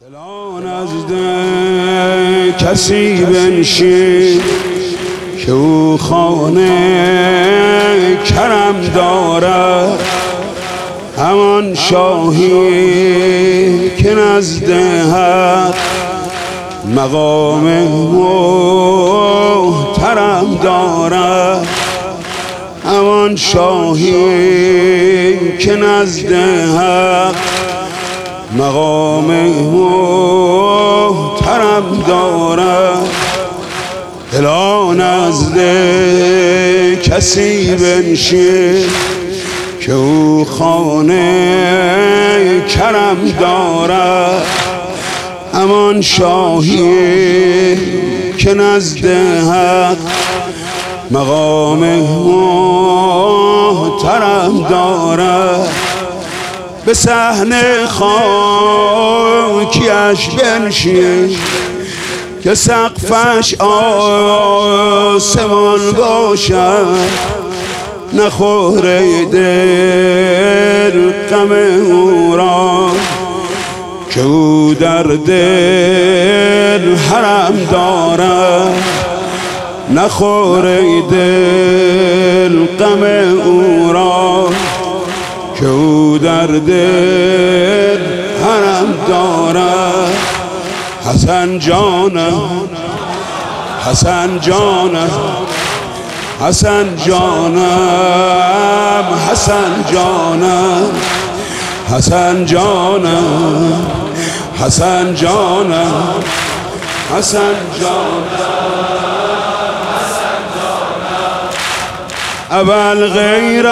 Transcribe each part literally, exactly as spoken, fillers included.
دلا نزد کسی بنشین که او خانه کرم دارد، همان شاهی که نزد حق مقام محترم دارد، همان شاهی که نزد حق مقام محترم دارد. دلا نزد کسی بنشین که او خانه کرم دارد، همان شاهی که نزد حق مقام محترم دارد. به صحن خاکیش بنشین که سقفش آسمان باشد، نخوره دل غم او را که او در دل حرم دارد، نخوره دل غم او را که او در دل حرم دارد. حسن جانم، حسن جانم، حسن جانم، حسن جانم، حسن جانم، حسن جانم، حسن جانم، اول غیره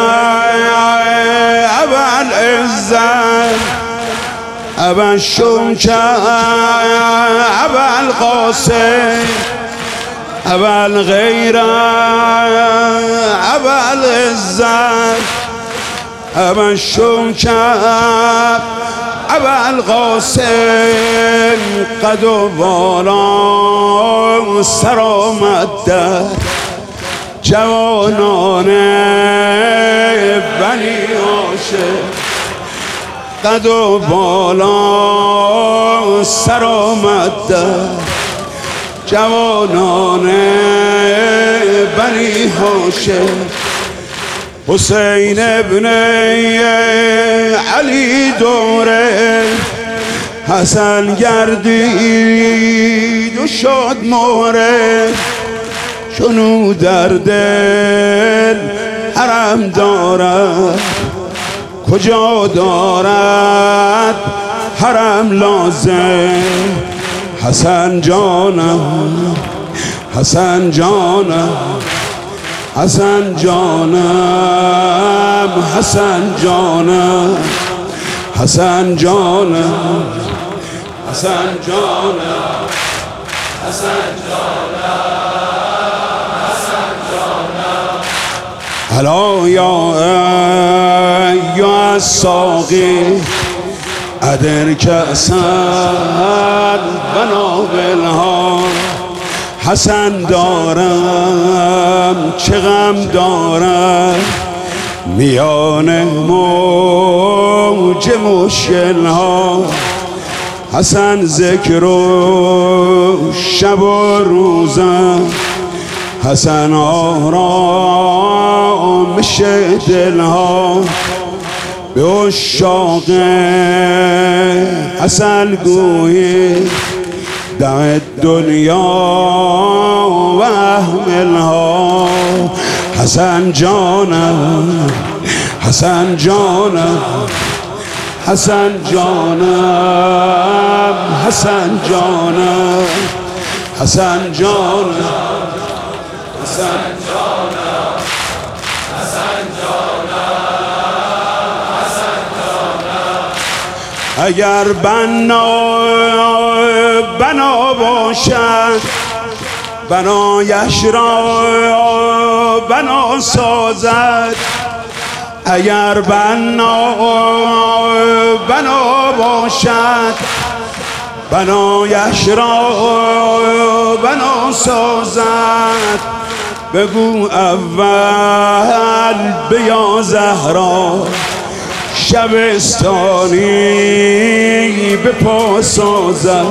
اول عزت اول شوکت اول قاسم، اول غیره اول عزت اول شوکت اول قاسم، قد و بالا سر آمده جوانان بنی هاشم، قد و بالا سر آمده جوانان بنی هاشم. حسین ابن علی دوره حسن گردید و شد مهره، چونو در دل حرم دارد، کجا دارد حرم لازم. حسن جانم، حسن جانم، حسن جانم، حسن جانم، حسن جانم، حسن جانم، حسن جانم، هلا یا یا ساقی ادر کأسن بنابلها، حسن دارم چه غم دارم میان موج مشکلها، حسن ذکر و شب و روزم، حسن آرامش دلها، به عشاق حسن گویی دع دنیا و احملها. حسن جانم، حسن جانم، حسن جانم، حسن جانم، حسن جانم، حسن جانم، حسن جانم، حسن جانم. اگر بنا بنا باشد بنایش را بنا سازد، اگر بنا بنا باشد بنایش را بنا سازد، بگو اول بیا زهرا شبستانی به پا سازد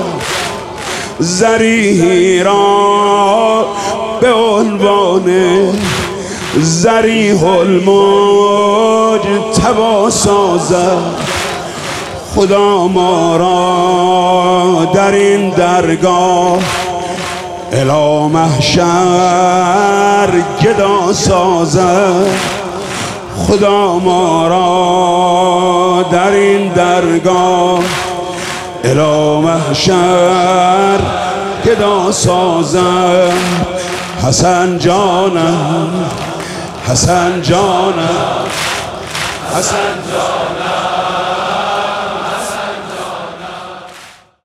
زریحی را به عنوان زریح المجتبی سازد. خدا ما را در این درگاه الی محشر گدا سازد. خدا ما را در این درگاه الی محشر گدا سازد. حسن جانم، حسن جانم، حسن جانم،